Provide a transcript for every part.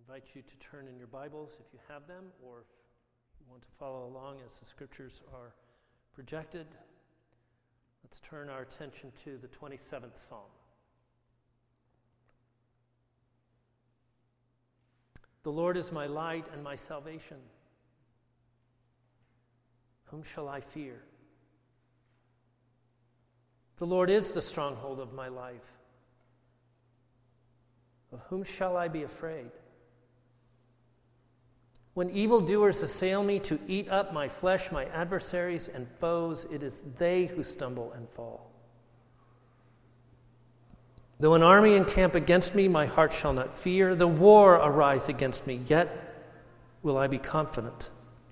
invite you to turn in your Bibles if you have them, or if you want to follow along as the scriptures are projected. Let's turn our attention to the 27th Psalm. The Lord is my light and my salvation. Whom shall I fear? The Lord is the stronghold of my life. Of whom shall I be afraid? When evildoers assail me to eat up my flesh, my adversaries and foes, it is they who stumble and fall. Though an army encamp against me, my heart shall not fear. The war arise against me, yet will I be confident.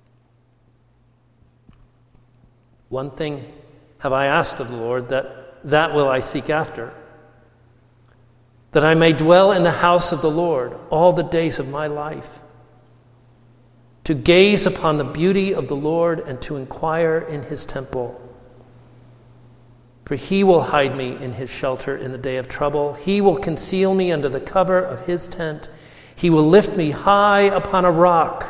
One thing have I asked of the Lord, that will I seek after, that I may dwell in the house of the Lord all the days of my life, to gaze upon the beauty of the Lord and to inquire in his temple. For he will hide me in his shelter in the day of trouble. He will conceal me under the cover of his tent. He will lift me high upon a rock.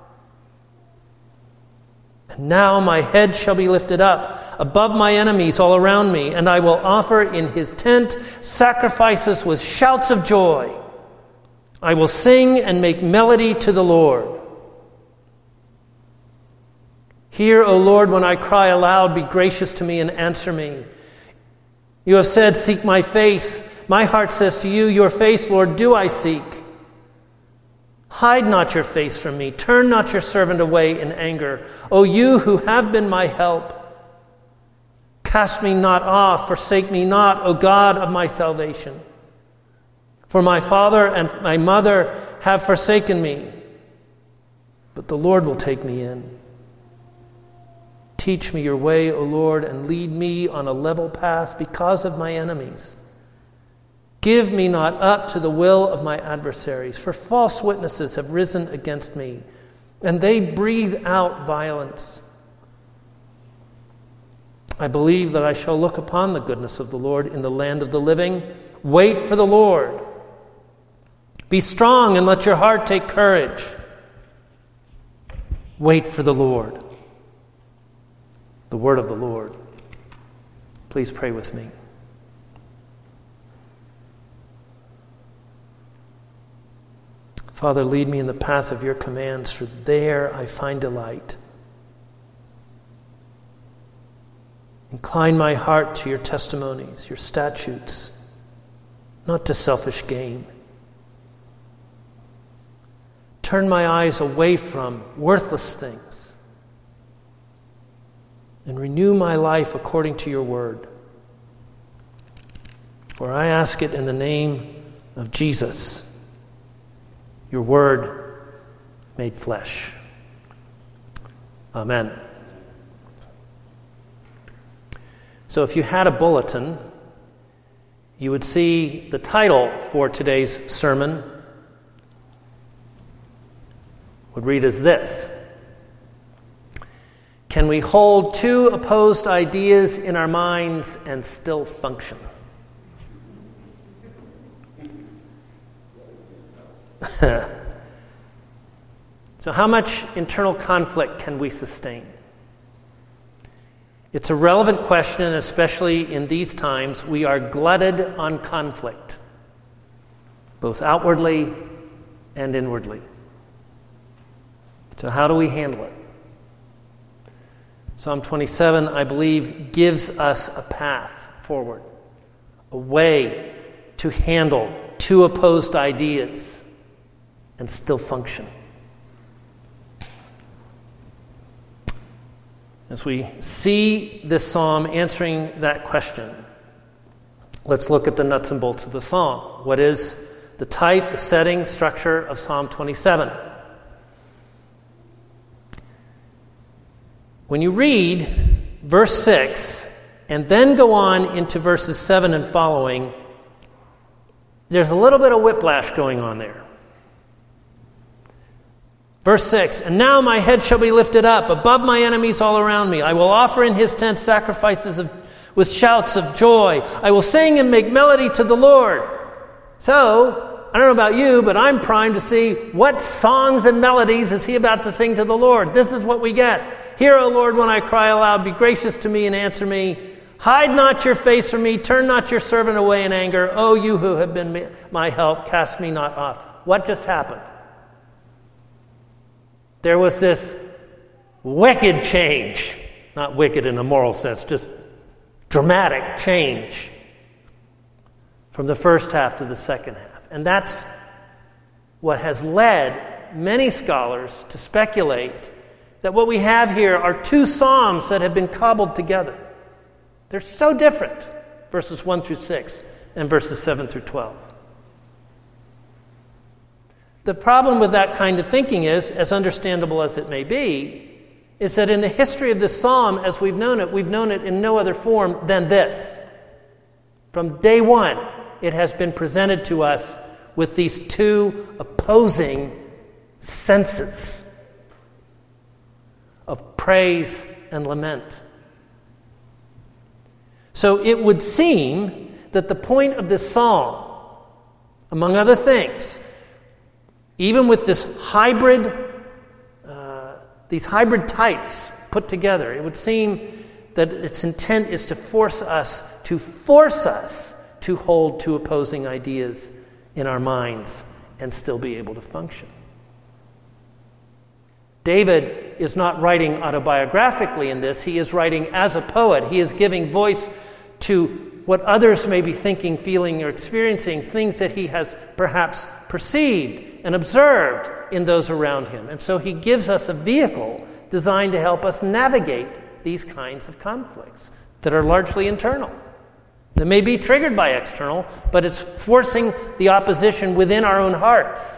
And now my head shall be lifted up above my enemies all around me, and I will offer in his tent sacrifices with shouts of joy. I will sing and make melody to the Lord. Hear, O Lord, when I cry aloud, be gracious to me and answer me. You have said, seek my face. My heart says to you, your face, Lord, do I seek. Hide not your face from me. Turn not your servant away in anger. O you who have been my help, cast me not off, forsake me not, O God of my salvation. For my father and my mother have forsaken me, but the Lord will take me in. Teach me your way, O Lord, and lead me on a level path because of my enemies. Give me not up to the will of my adversaries, for false witnesses have risen against me, and they breathe out violence. I believe that I shall look upon the goodness of the Lord in the land of the living. Wait for the Lord. Be strong and let your heart take courage. Wait for the Lord. The word of the Lord. Please pray with me. Father, lead me in the path of your commands, for there I find delight. Incline my heart to your testimonies, your statutes, not to selfish gain. Turn my eyes away from worthless things and renew my life according to your word. For I ask it in the name of Jesus, your word made flesh. Amen. So if you had a bulletin, you would see the title for today's sermon would read as this: Can we hold two opposed ideas in our minds and still function? So how much internal conflict can we sustain? It's a relevant question, especially in these times. We are glutted on conflict, both outwardly and inwardly. So how do we handle it? Psalm 27, I believe, gives us a path forward, a way to handle two opposed ideas and still function. As we see this psalm answering that question, let's look at the nuts and bolts of the psalm. What is the type, the setting, structure of Psalm 27? When you read verse 6 and then go on into verses 7 and following, there's a little bit of whiplash going on there. Verse 6, and now my head shall be lifted up above my enemies all around me. I will offer in his tent sacrifices with shouts of joy. I will sing and make melody to the Lord. So, I don't know about you, but I'm primed to see what songs and melodies is he about to sing to the Lord. This is what we get. Hear, O Lord, when I cry aloud. Be gracious to me and answer me. Hide not your face from me. Turn not your servant away in anger. O you who have been my help, cast me not off. What just happened? There was this wicked change. Not wicked in a moral sense, just dramatic change from the first half to the second half. And that's what has led many scholars to speculate that what we have here are two psalms that have been cobbled together. They're so different, verses 1 through 6 and verses 7 through 12. The problem with that kind of thinking is, as understandable as it may be, is that in the history of this psalm, as we've known it in no other form than this. From day one, it has been presented to us with these two opposing senses of praise and lament. So it would seem that the point of this psalm, among other things, even with this these hybrid types put together, it would seem that its intent is to force us to hold two opposing ideas in our minds and still be able to function. David is not writing autobiographically in this. He is writing as a poet. He is giving voice to what others may be thinking, feeling, or experiencing, things that he has perhaps perceived and observed in those around him. And so he gives us a vehicle designed to help us navigate these kinds of conflicts that are largely internal. That may be triggered by external, but it's forcing the opposition within our own hearts.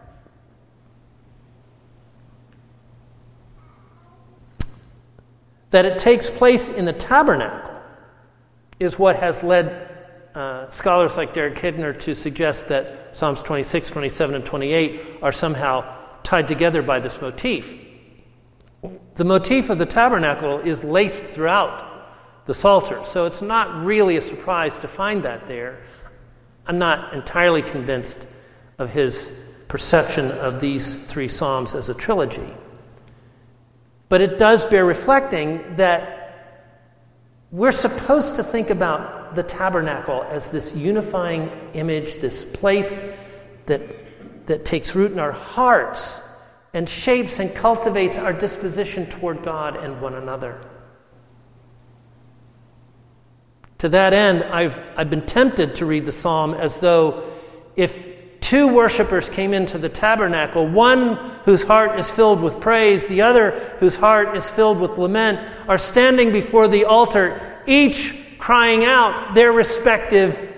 That it takes place in the tabernacle is what has led scholars like Derek Kidner to suggest that Psalms 26, 27, and 28 are somehow tied together by this motif. The motif of the tabernacle is laced throughout the Psalter, so it's not really a surprise to find that there. I'm not entirely convinced of his perception of these three Psalms as a trilogy. But it does bear reflecting that we're supposed to think about the tabernacle as this unifying image, this place that takes root in our hearts and shapes and cultivates our disposition toward God and one another. To that end, I've been tempted to read the psalm as though if two worshipers came into the tabernacle, one whose heart is filled with praise, the other whose heart is filled with lament, are standing before the altar, each crying out their respective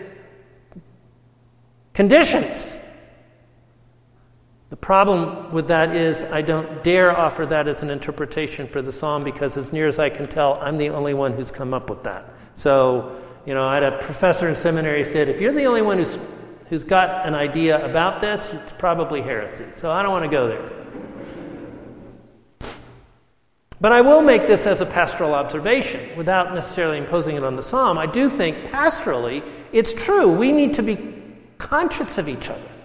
conditions. The problem with that is I don't dare offer that as an interpretation for the psalm because as near as I can tell, I'm the only one who's come up with that. So, I had a professor in seminary who said, if you're the only one who's got an idea about this, it's probably heresy. So I don't want to go there. But I will make this as a pastoral observation without necessarily imposing it on the psalm. I do think pastorally, it's true. We need to be conscious of each other.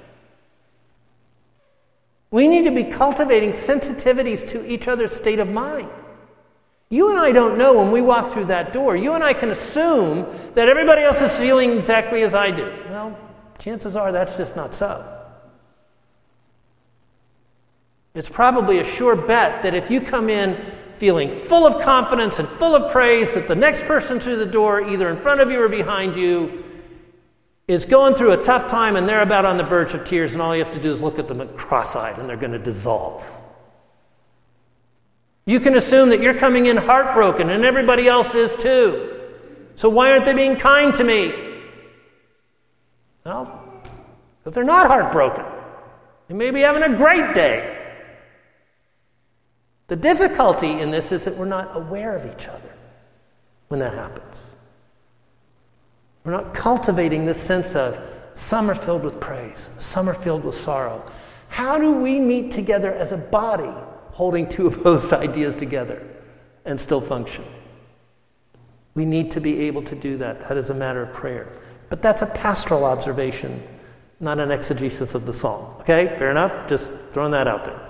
We need to be cultivating sensitivities to each other's state of mind. You and I don't know when we walk through that door. You and I can assume that everybody else is feeling exactly as I do. Well, chances are that's just not so. It's probably a sure bet that if you come in feeling full of confidence and full of praise, that the next person through the door, either in front of you or behind you, is going through a tough time and they're about on the verge of tears, and all you have to do is look at them cross-eyed and they're going to dissolve. You can assume that you're coming in heartbroken and everybody else is too. So why aren't they being kind to me? Well, because they're not heartbroken. They may be having a great day. The difficulty in this is that we're not aware of each other when that happens. We're not cultivating this sense of some are filled with praise, some are filled with sorrow. How do we meet together as a body, holding two opposed ideas together and still function? We need to be able to do that. That is a matter of prayer. But that's a pastoral observation, not an exegesis of the psalm. Okay, fair enough? Just throwing that out there.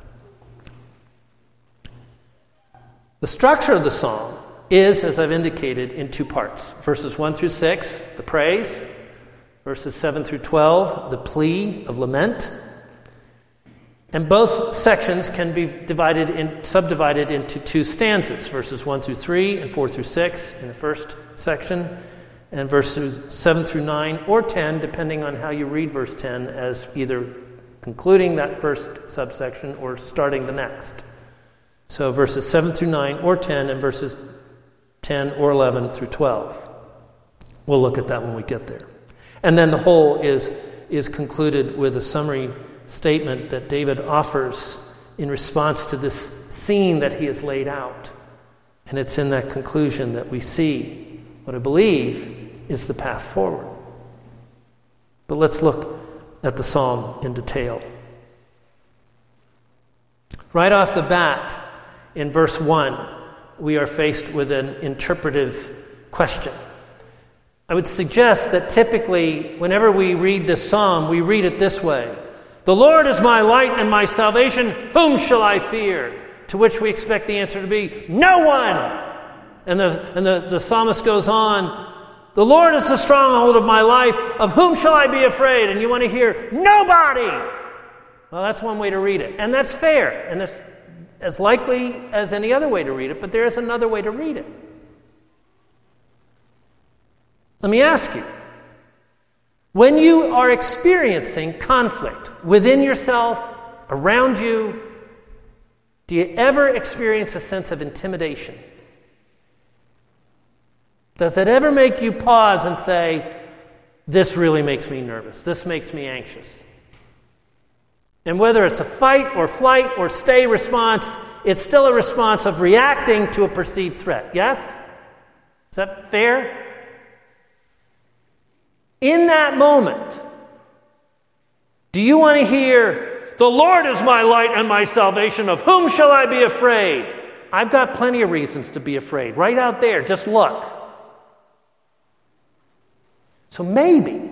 The structure of the psalm is, as I've indicated, in two parts. Verses 1 through 6, the praise. Verses 7 through 12, the plea of lament. And both sections can be subdivided into two stanzas, verses 1 through 3 and 4 through 6 in the first section, and verses 7 through 9 or 10, depending on how you read verse 10, as either concluding that first subsection or starting the next. So verses 7 through 9 or 10 and verses 10 or 11 through 12. We'll look at that when we get there. And then the whole is concluded with a summary statement that David offers in response to this scene that he has laid out. And it's in that conclusion that we see what I believe is the path forward. But let's look at the psalm in detail. Right off the bat, in verse 1, we are faced with an interpretive question. I would suggest that typically, whenever we read this psalm, we read it this way: "The Lord is my light and my salvation, whom shall I fear?" To which we expect the answer to be, no one! And the psalmist goes on, "The Lord is the stronghold of my life, of whom shall I be afraid?" And you want to hear, nobody! Well, that's one way to read it, and that's fair, and that's as likely as any other way to read it, but there is another way to read it. Let me ask you, when you are experiencing conflict within yourself, around you, do you ever experience a sense of intimidation? Does it ever make you pause and say, this really makes me nervous, this makes me anxious? And whether it's a fight or flight or stay response, it's still a response of reacting to a perceived threat. Yes? Is that fair? In that moment, do you want to hear, "The Lord is my light and my salvation, of whom shall I be afraid?" I've got plenty of reasons to be afraid. Right out there, just look. So maybe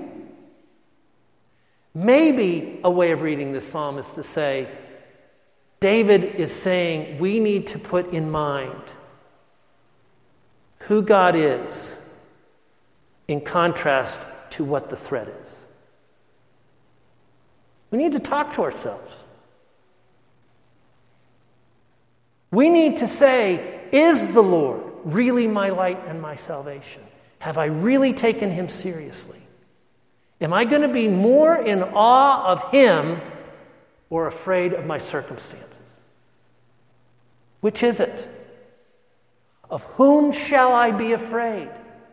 a way of reading this psalm is to say, David is saying we need to put in mind who God is in contrast to what the threat is. We need to talk to ourselves. We need to say, is the Lord really my light and my salvation? Have I really taken him seriously? Am I going to be more in awe of him or afraid of my circumstances? Which is it? Of whom shall I be afraid?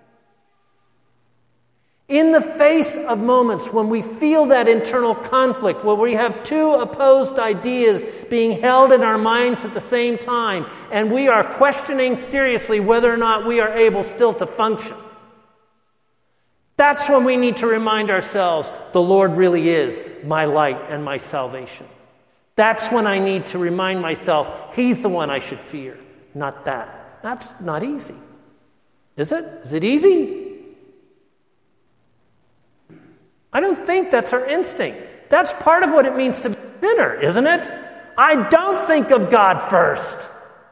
In the face of moments when we feel that internal conflict, where we have two opposed ideas being held in our minds at the same time, and we are questioning seriously whether or not we are able still to function, that's when we need to remind ourselves the Lord really is my light and my salvation. That's when I need to remind myself he's the one I should fear, not that. That's not easy. Is it? Is it easy? I don't think that's our instinct. That's part of what it means to be a sinner, isn't it? I don't think of God first.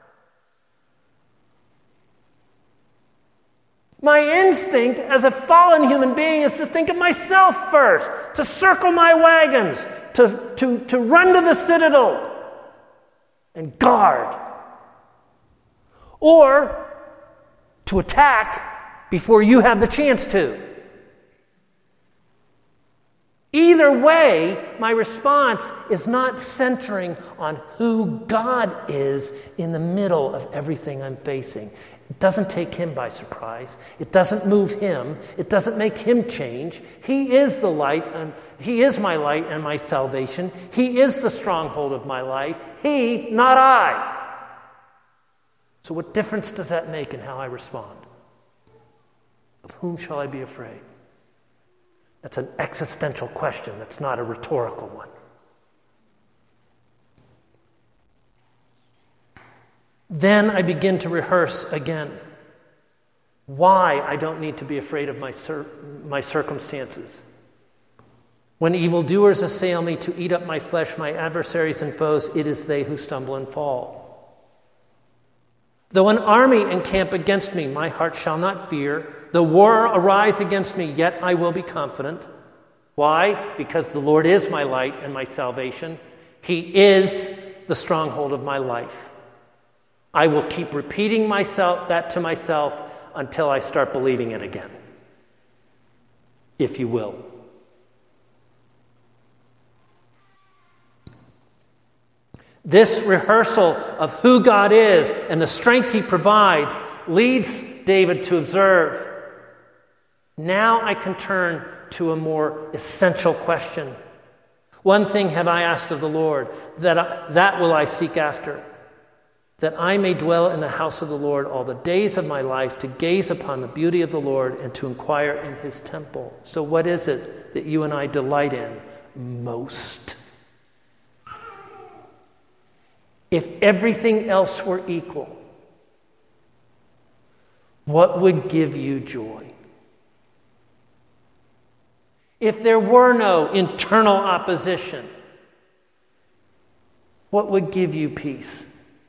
My instinct as a fallen human being is to think of myself first, to circle my wagons, to run to the citadel and guard, or to attack before you have the chance to. Either way, my response is not centering on who God is in the middle of everything I'm facing. It doesn't take him by surprise. It doesn't move him. It doesn't make him change. He is the light, and he is my light and my salvation. He is the stronghold of my life. He, not I. So what difference does that make in how I respond? Of whom shall I be afraid? That's an existential question. That's not a rhetorical one. Then I begin to rehearse again why I don't need to be afraid of my circumstances. When evildoers assail me to eat up my flesh, my adversaries and foes, it is they who stumble and fall. Though an army encamp against me, my heart shall not fear. Though war arise against me, yet I will be confident. Why? Because the Lord is my light and my salvation. He is the stronghold of my life. I will keep repeating that to myself until I start believing it again, if you will. This rehearsal of who God is and the strength he provides leads David to observe, now I can turn to a more essential question. One thing have I asked of the Lord, that will I seek after, that I may dwell in the house of the Lord all the days of my life, to gaze upon the beauty of the Lord and to inquire in his temple. So what is it that you and I delight in most? If everything else were equal, what would give you joy? If there were no internal opposition, what would give you peace?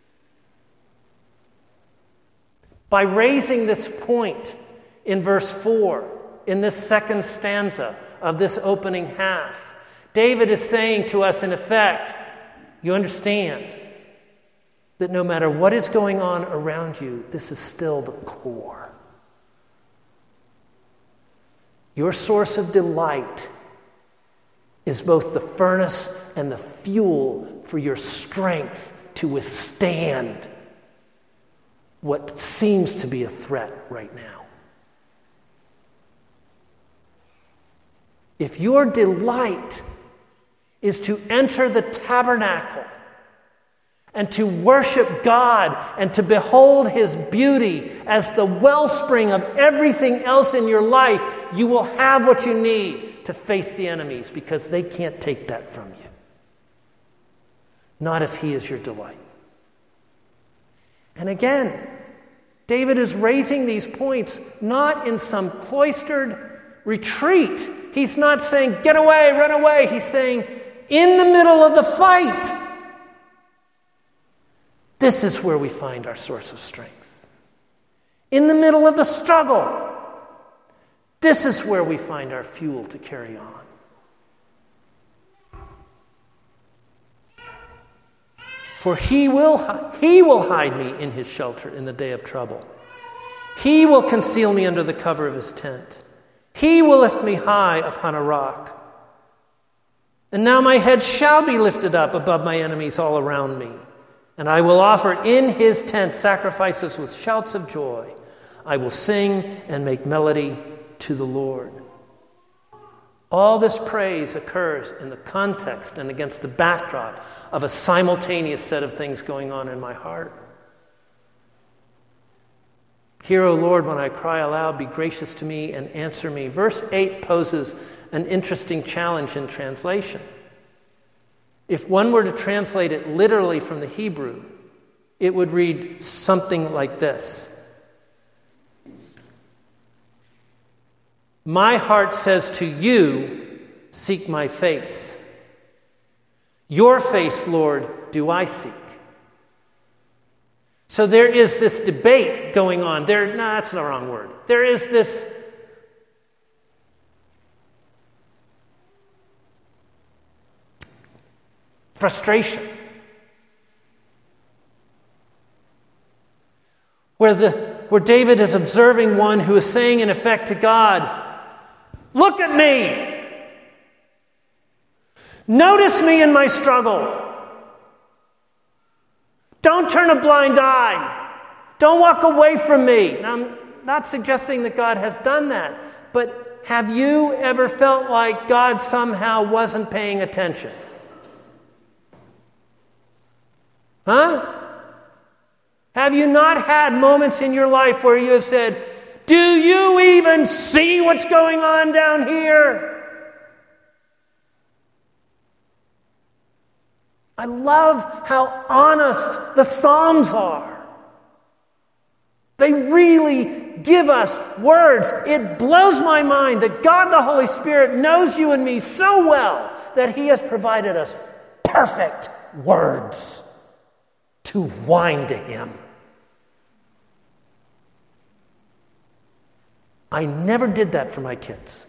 By raising this point in verse 4, in this second stanza of this opening half, David is saying to us, in effect, you understand that no matter what is going on around you, this is still the core. Your source of delight is both the furnace and the fuel for your strength to withstand what seems to be a threat right now. If your delight is to enter the tabernacle and to worship God and to behold his beauty as the wellspring of everything else in your life, you will have what you need to face the enemies, because they can't take that from you. Not if he is your delight. And again, David is raising these points not in some cloistered retreat. He's not saying, get away, run away. He's saying, in the middle of the fight, this is where we find our source of strength. In the middle of the struggle, this is where we find our fuel to carry on. For he will hide me in his shelter in the day of trouble. He will conceal me under the cover of his tent. He will lift me high upon a rock. And now my head shall be lifted up above my enemies all around me. And I will offer in his tent sacrifices with shouts of joy. I will sing and make melody to the Lord. All this praise occurs in the context and against the backdrop of a simultaneous set of things going on in my heart. Hear, O Lord, when I cry aloud, be gracious to me and answer me. Verse 8 poses an interesting challenge in translation. If one were to translate it literally from the Hebrew, it would read something like this. My heart says to you, seek my face. Your face, Lord, do I seek. So there is this debate going on. That's the wrong word. There is this frustration where David is observing one who is saying in effect to God, look at me. Notice me in my struggle. Don't turn a blind eye. Don't walk away from me. Now, I'm not suggesting that God has done that, but have you ever felt like God somehow wasn't paying attention? Huh? Have you not had moments in your life where you have said, do you even see what's going on down here? I love how honest the Psalms are. They really give us words. It blows my mind that God the Holy Spirit knows you and me so well that he has provided us perfect words to whine to him. I never did that for my kids.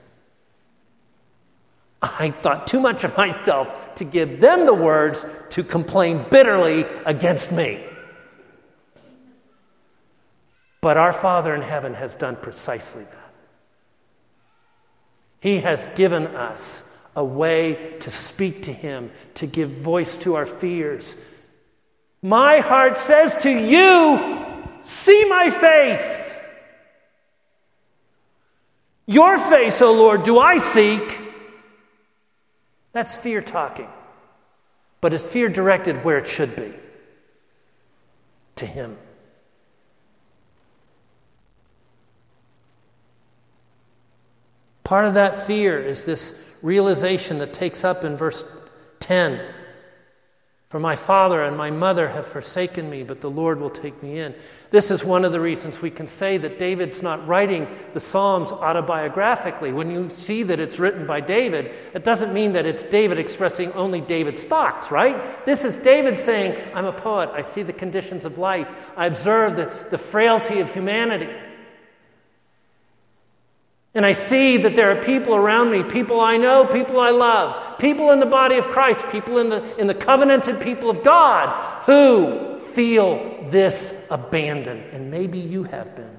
I thought too much of myself to give them the words to complain bitterly against me. But our Father in heaven has done precisely that. He has given us a way to speak to him, to give voice to our fears. My heart says to you, see my face. Your face, O Lord, do I seek. That's fear talking. But it's fear directed where it should be. To him. Part of that fear is this realization that takes up in verse 10. For my father and my mother have forsaken me, but the Lord will take me in. This is one of the reasons we can say that David's not writing the Psalms autobiographically. When you see that it's written by David, it doesn't mean that it's David expressing only David's thoughts, right? This is David saying, I'm a poet. I see the conditions of life. I observe the frailty of humanity. And I see that there are people around me, people I know, people I love, people in the body of Christ, people in the covenanted people of God who feel this abandon. And maybe you have been.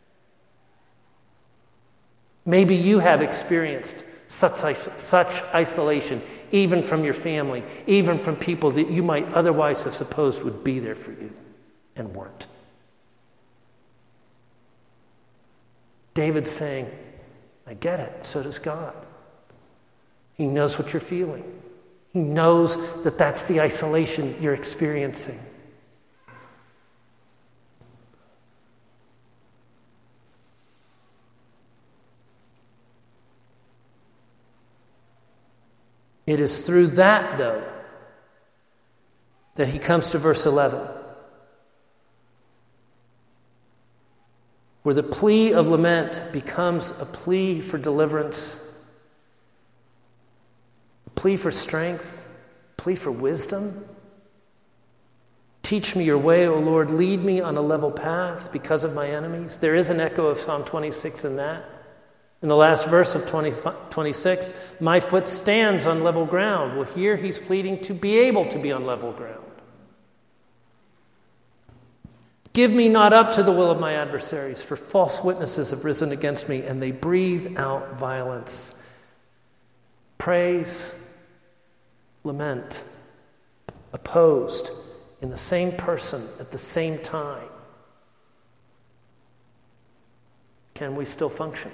Maybe you have experienced such isolation, even from your family, even from people that you might otherwise have supposed would be there for you and weren't. David's saying, I get it. So does God. He knows what you're feeling. He knows that that's the isolation you're experiencing. It is through that, though, that he comes to verse 11. Where the plea of lament becomes a plea for deliverance, a plea for strength, a plea for wisdom. Teach me your way, O Lord. Lead me on a level path because of my enemies. There is an echo of Psalm 26 in that. In the last verse of 26, my foot stands on level ground. Well, here he's pleading to be able to be on level ground. Give me not up to the will of my adversaries, for false witnesses have risen against me, and they breathe out violence. Praise, lament, opposed in the same person at the same time. Can we still function?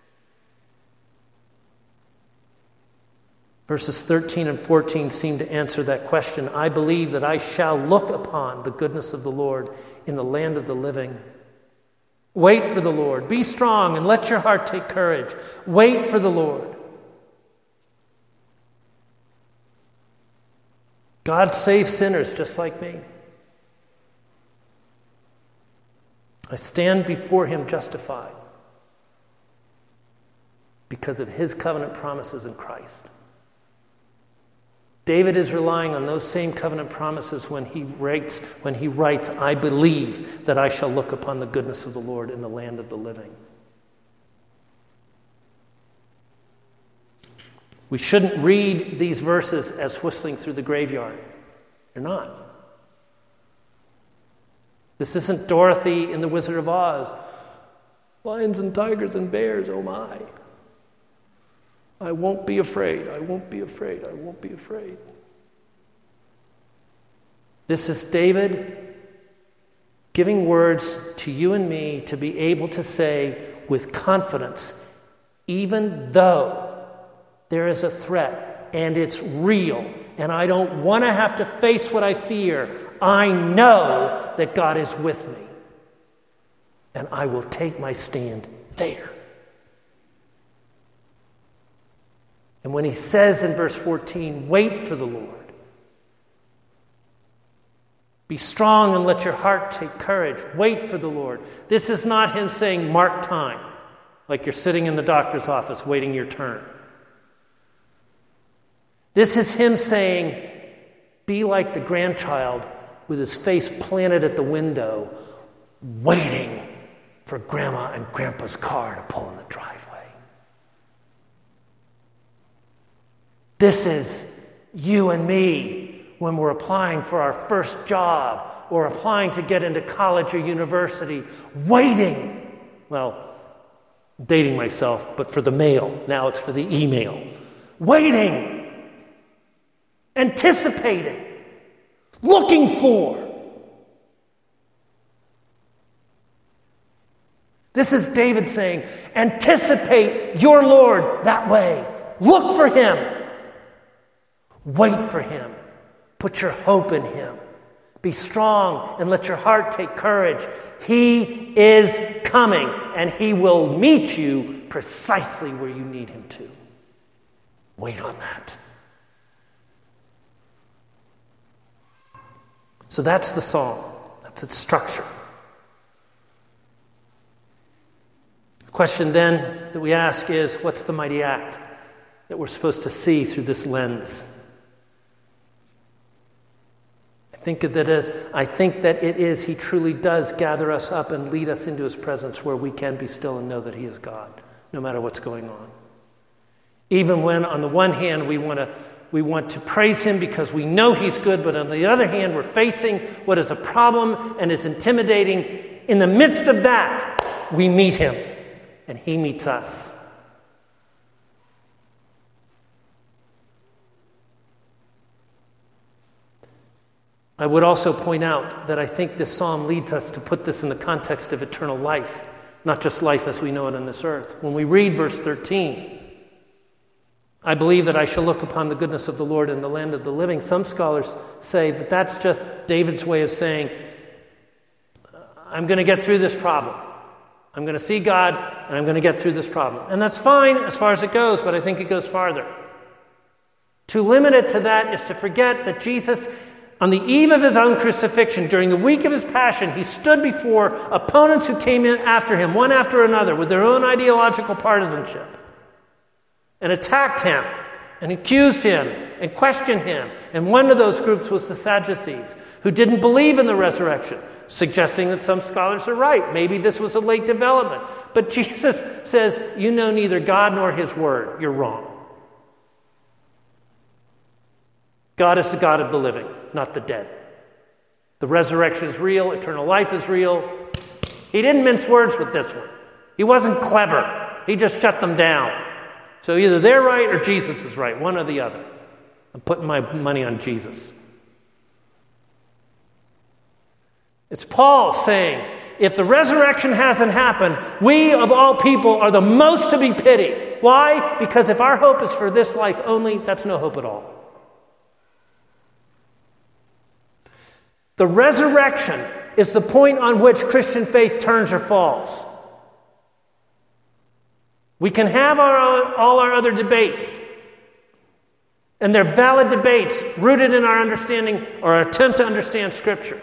Verses 13 and 14 seem to answer that question. I believe that I shall look upon the goodness of the Lord in the land of the living. Wait for the Lord. Be strong and let your heart take courage. Wait for the Lord. God saves sinners just like me. I stand before him justified because of his covenant promises in Christ. David is relying on those same covenant promises when he writes, I believe that I shall look upon the goodness of the Lord in the land of the living. We shouldn't read these verses as whistling through the graveyard. They're not. This isn't Dorothy in The Wizard of Oz. Lions and tigers and bears, oh my. I won't be afraid. I won't be afraid. I won't be afraid. This is David giving words to you and me to be able to say with confidence, even though there is a threat and it's real and I don't want to have to face what I fear, I know that God is with me and I will take my stand there. And when he says in verse 14, wait for the Lord, Be strong and let your heart take courage. Wait for the Lord. This is not him saying, mark time, like you're sitting in the doctor's office waiting your turn. This is him saying, be like the grandchild with his face planted at the window, waiting for Grandma and Grandpa's car to pull in the driveway. This is you and me when we're applying for our first job or applying to get into college or university, waiting. Well, dating myself, but for the mail. Now it's for the email. Waiting, anticipating, looking for. This is David saying, anticipate your Lord that way. Look for him. Wait for him. Put your hope in him. Be strong and let your heart take courage. He is coming, and he will meet you precisely where you need him to. Wait on that. So that's the psalm. That's its structure. The question then that we ask is, what's the mighty act that we're supposed to see through this lens? I think that it is he truly does gather us up and lead us into his presence where we can be still and know that he is God, no matter what's going on. Even when, on the one hand, we want to praise him because we know he's good, but on the other hand, we're facing what is a problem and is intimidating. In the midst of that, we meet him, and he meets us. I would also point out that I think this psalm leads us to put this in the context of eternal life, not just life as we know it on this earth. When we read verse 13, I believe that I shall look upon the goodness of the Lord in the land of the living. Some scholars say that that's just David's way of saying, I'm going to get through this problem. I'm going to see God, and I'm going to get through this problem. And that's fine as far as it goes, but I think it goes farther. To limit it to that is to forget that Jesus, on the eve of his own crucifixion, during the week of his passion, he stood before opponents who came in after him, one after another, with their own ideological partisanship, and attacked him, and accused him, and questioned him. And one of those groups was the Sadducees, who didn't believe in the resurrection, suggesting that some scholars are right. Maybe this was a late development. But Jesus says, you know neither God nor his word. You're wrong. God is the God of the living, not the dead. The resurrection is real. Eternal life is real. He didn't mince words with this one. He wasn't clever. He just shut them down. So either they're right or Jesus is right, one or the other. I'm putting my money on Jesus. It's Paul saying, if the resurrection hasn't happened, we of all people are the most to be pitied. Why? Because if our hope is for this life only, that's no hope at all. The resurrection is the point on which Christian faith turns or falls. We can have all our other debates, and they're valid debates rooted in our understanding or our attempt to understand Scripture.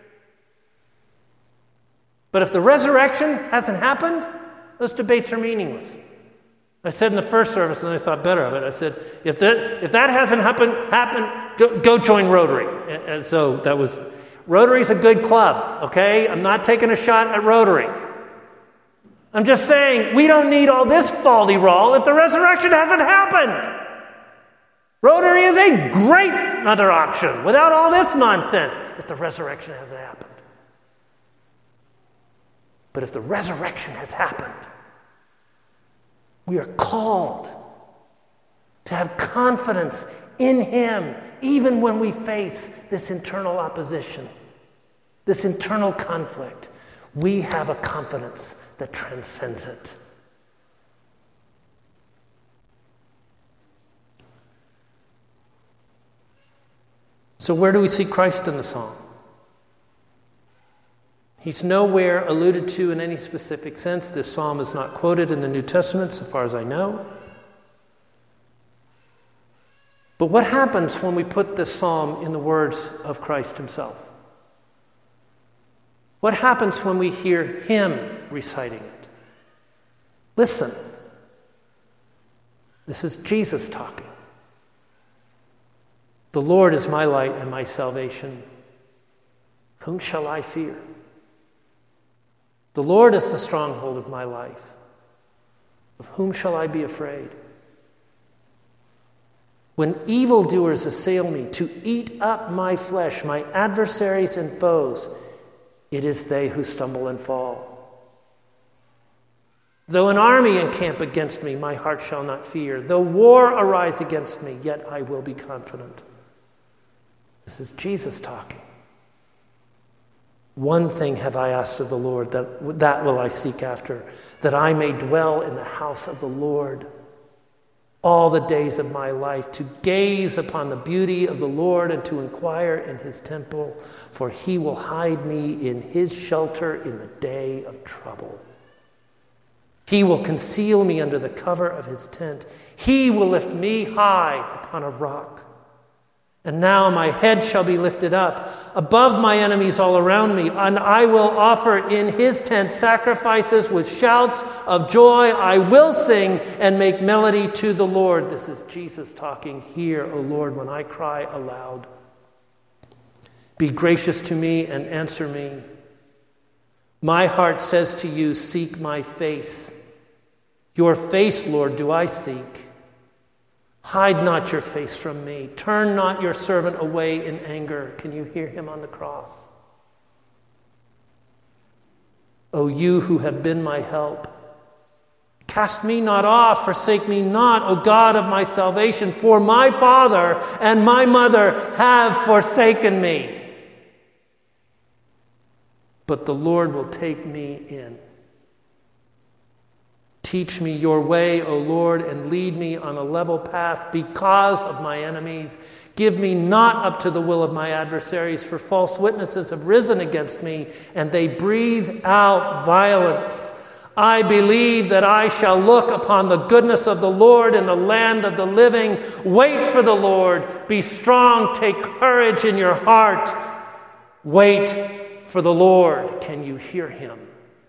But if the resurrection hasn't happened, those debates are meaningless. I said in the first service, and I thought better of it, I said, if that hasn't happened, go join Rotary. And so that was... Rotary's a good club, okay? I'm not taking a shot at Rotary. I'm just saying we don't need all this folly-roll if the resurrection hasn't happened. Rotary is a great other option without all this nonsense if the resurrection hasn't happened. But if the resurrection has happened, we are called to have confidence in him even when we face this internal opposition, this internal conflict. We have a confidence that transcends it. So where do we see Christ in the psalm? He's nowhere alluded to in any specific sense. This psalm is not quoted in the New Testament, so far as I know. But what happens when we put this psalm in the words of Christ himself? What happens when we hear him reciting it? Listen. This is Jesus talking. The Lord is my light and my salvation. Whom shall I fear? The Lord is the stronghold of my life. Of whom shall I be afraid? When evildoers assail me to eat up my flesh, my adversaries and foes, it is they who stumble and fall. Though an army encamp against me, my heart shall not fear. Though war arise against me, yet I will be confident. This is Jesus talking. One thing have I asked of the Lord, that will I seek after, that I may dwell in the house of the Lord all the days of my life, to gaze upon the beauty of the Lord and to inquire in his temple, for he will hide me in his shelter in the day of trouble. He will conceal me under the cover of his tent. He will lift me high upon a rock. And now my head shall be lifted up above my enemies all around me, and I will offer in his tent sacrifices with shouts of joy. I will sing and make melody to the Lord. This is Jesus talking. Hear, O Lord, when I cry aloud. Be gracious to me and answer me. My heart says to you, seek my face. Your face, Lord, do I seek. Hide not your face from me. Turn not your servant away in anger. Can you hear him on the cross? O you who have been my help, cast me not off, forsake me not, O God of my salvation, for my father and my mother have forsaken me. But the Lord will take me in. Teach me your way, O Lord, and lead me on a level path because of my enemies. Give me not up to the will of my adversaries, for false witnesses have risen against me, and they breathe out violence. I believe that I shall look upon the goodness of the Lord in the land of the living. Wait for the Lord. Be strong. Take courage in your heart. Wait for the Lord. Can you hear him?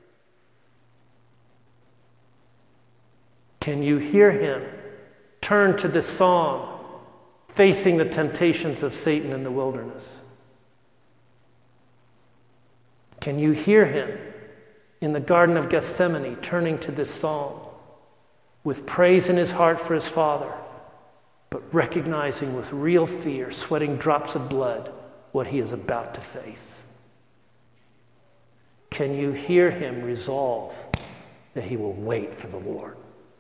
Can you hear him? Turn to this song, facing the temptations of Satan in the wilderness. Can you hear him in the Garden of Gethsemane, turning to this song with praise in his heart for his Father, but recognizing with real fear, sweating drops of blood, what he is about to face? Can you hear him resolve that he will wait for the Lord?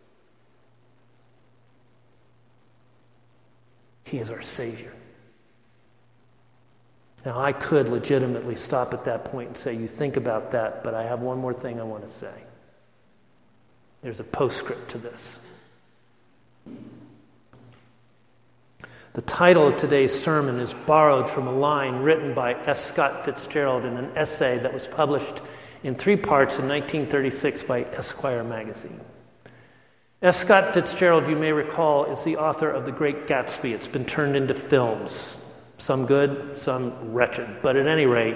He is our Savior. Now, I could legitimately stop at that point and say, you think about that, but I have one more thing I want to say. There's a postscript to this. The title of today's sermon is borrowed from a line written by S. Scott Fitzgerald in an essay that was published in 3 parts in 1936 by Esquire magazine. S. Scott Fitzgerald, you may recall, is the author of The Great Gatsby. It's been turned into films, some good, some wretched. But at any rate,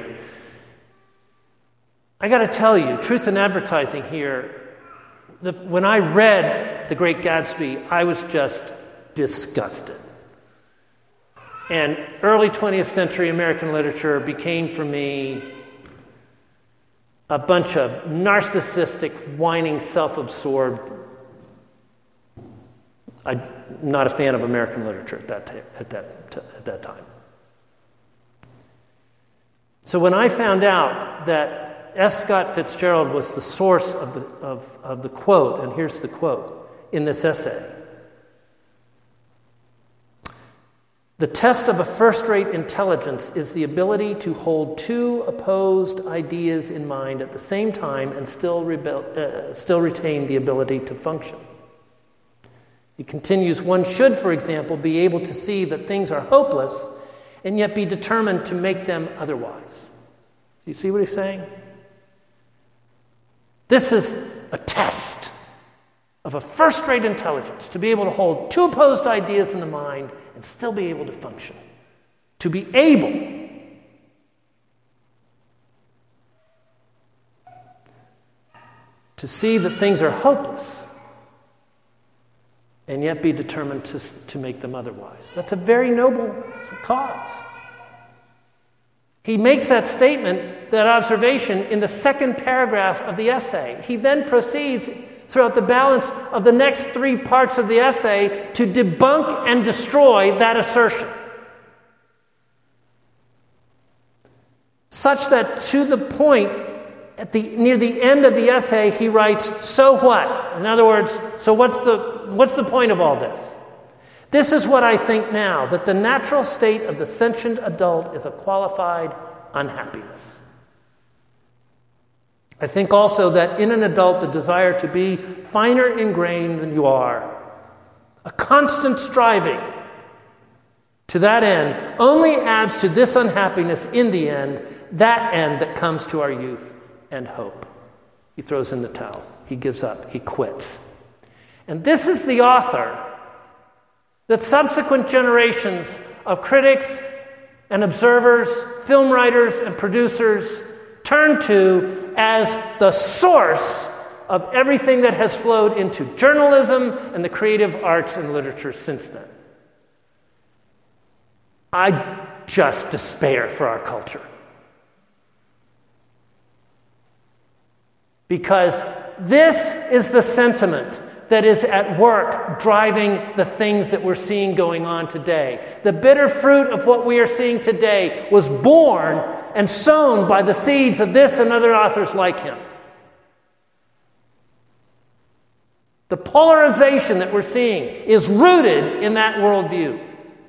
I got to tell you, truth in advertising here, when I read The Great Gatsby, I was just disgusted. And early 20th century American literature became for me a bunch of narcissistic, whining, self-absorbed. I'm not a fan of American literature at that time. So when I found out that S. Scott Fitzgerald was the source of the quote, and here's the quote in this essay: "The test of a first-rate intelligence is the ability to hold 2 opposed ideas in mind at the same time and still retain the ability to function." He continues, "One should, for example, be able to see that things are hopeless and yet be determined to make them otherwise." Do you see what he's saying? This is a test of a first-rate intelligence, to be able to hold 2 opposed ideas in the mind and still be able to function. To be able to see that things are hopeless and yet be determined to make them otherwise. That's a very noble cause. He makes that statement, that observation, in the second paragraph of the essay. He then proceeds throughout the balance of the next 3 parts of the essay to debunk and destroy that assertion. Such that to the point, near the end of the essay, he writes, so what? In other words, so what's the point of all this? This is what I think now, that the natural state of the sentient adult is a qualified unhappiness. I think also that in an adult, the desire to be finer in grain than you are, a constant striving to that end, only adds to this unhappiness in the end, that end that comes to our youth and hope. He throws in the towel. He gives up. He quits. And this is the author that subsequent generations of critics and observers, film writers and producers turn to as the source of everything that has flowed into journalism and the creative arts and literature since then. I just despair for our culture. Because this is the sentiment that is at work driving the things that we're seeing going on today. The bitter fruit of what we are seeing today was born and sown by the seeds of this and other authors like him. The polarization that we're seeing is rooted in that worldview.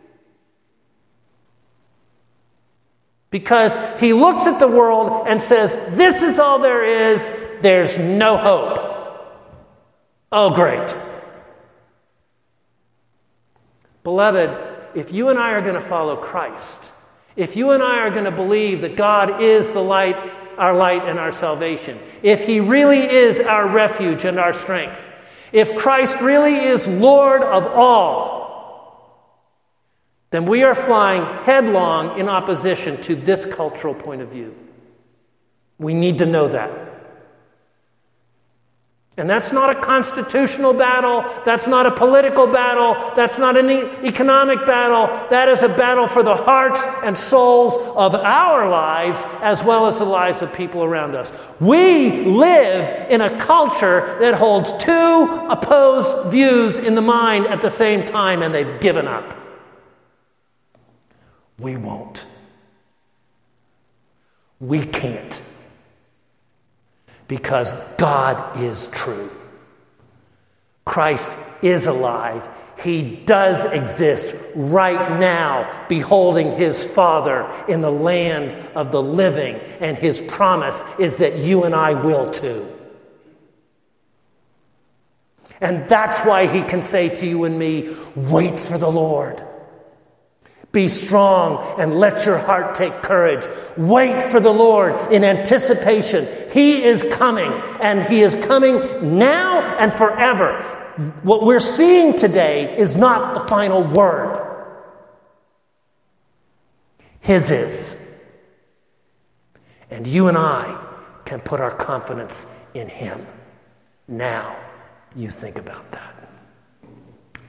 Because he looks at the world and says, this is all there is, there's no hope. Oh, great. Beloved, if you and I are going to follow Christ, if you and I are going to believe that God is the light, our light and our salvation, if he really is our refuge and our strength, if Christ really is Lord of all, then we are flying headlong in opposition to this cultural point of view. We need to know that. And that's not a constitutional battle. That's not a political battle. That's not an economic battle. That is a battle for the hearts and souls of our lives as well as the lives of people around us. We live in a culture that holds 2 opposed views in the mind at the same time, and they've given up. We won't. We can't. Because God is true. Christ is alive. He does exist right now, beholding his Father in the land of the living. And his promise is that you and I will too. And that's why he can say to you and me, wait for the Lord. Be strong and let your heart take courage. Wait for the Lord in anticipation. He is coming, and he is coming now and forever. What we're seeing today is not the final word. His is. And you and I can put our confidence in him. Now, you think about that.